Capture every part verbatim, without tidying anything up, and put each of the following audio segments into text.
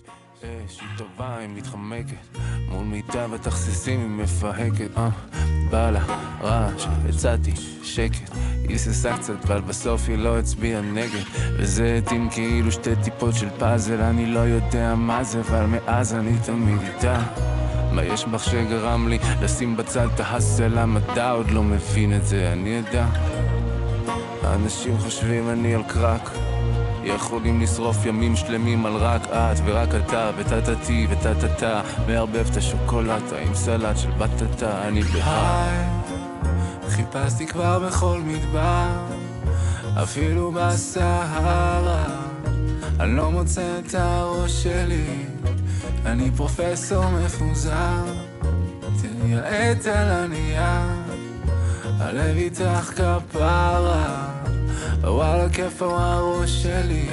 אש היא טובה, היא מתחמקת מול מיטב התכסיסים היא מפהקת אה, בא לה רעש, הצעתי שקט היא ססה קצת, אבל בסוף היא לא הצביעה נגד וזה התאים כאילו שתי טיפות של פאזל אני לא יודע מה זה, אבל מאז אני תמיד איתה מה יש בך שגרם לי לשים בצד את ההסל המדע עוד לא מבין את זה, אני יודע האנשים חושבים אני על קרק יכולים לשרוף ימים שלמים על רק את ורק אתה וטטטי וטטטה מערבב את השוקולטה עם סלט של בטטה אני בהיי חיפשתי כבר בכל מדבר אפילו בסהרה אני לא מוצא את הראש שלי אני פרופסור מפוזר תראי העט על הנייר הלב איתך כפרה וואלה כיף הראש שלי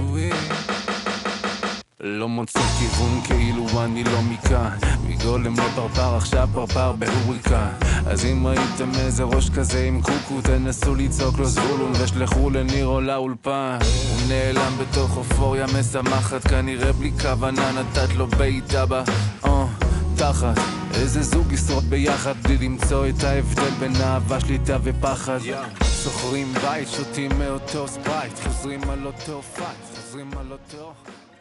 לא מוצא כיוון כאילו אני לא מכאן מגולם לפרפר עכשיו פרפר בהוריקן אז אם ראיתם איזה ראש כזה עם קוקו תנסו לצעוק לו זבולון ושלחו לניר או לאולפן הוא נעלם בתוך אופוריה משמחת כנראה בלי כוונה נתת לו בעיטה בה אה תחת איזה זוג ישרוד ביחד בלי למצוא את ההבדל בין אהבה שליטה ופחד סוחרים בית שותים מאותו ספרייט חוזרים על אותו פייט חוזרים על אותו